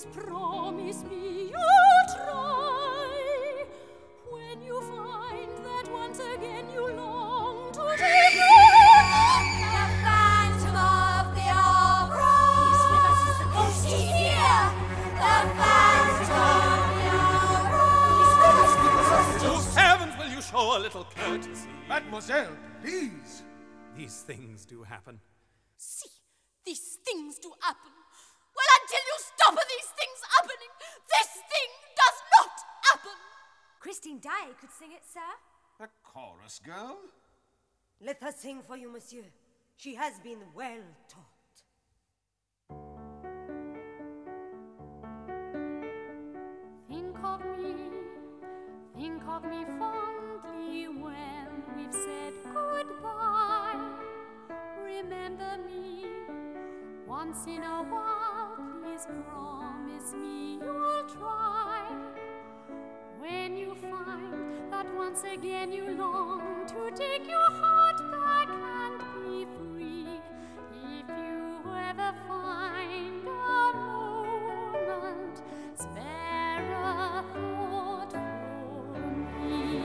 Please promise me you'll try. When you find that once again you long to take the Phantom of the Opera. He's with us, he's here. The Phantom of the Opera. He's with us, To heavens, will you show a little courtesy? Mademoiselle, please. These things do happen. See, these things do happen. Well, until you stop these things happening, this thing does not happen. Christine Daae could sing it, sir. A chorus girl? Let her sing for you, monsieur. She has been well taught. Think of me fondly when we've said goodbye. Remember me once in a while, please promise me you'll try. When you find that once again you long to take your heart back and be free, if you ever find a moment, spare a thought for me.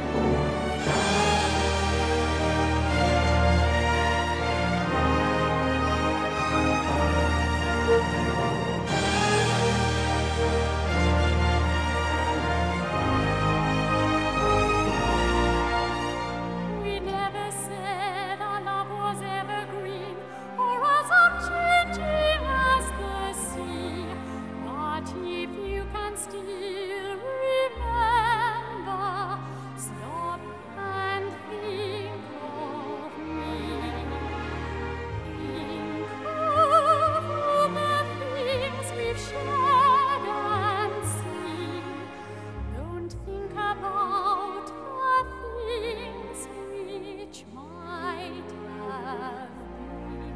We never said our love was evergreen or as unchanging as the sea. But if you can still remember, stop and think of me. Think of all the things we've shared and seen. Don't think about the things which might have been.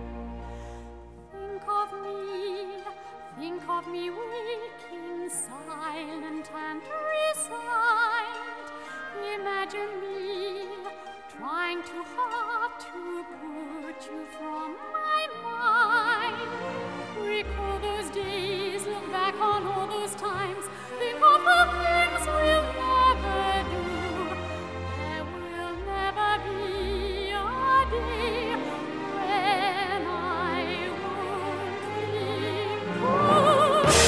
Think of me waking silent and resigned. Imagine me trying too hard to put you from my mind. Recall those days, look back on all those times. Think of the things we'll never do. There will never be a day when I won't think of you.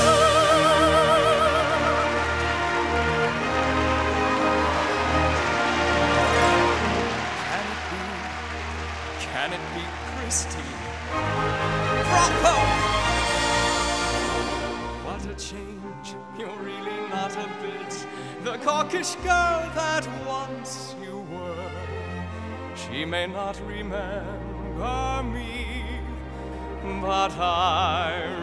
Can it be Christine? Bravo! What a change, you're really not a bit the coquish girl that once you were. She may not remember me, but I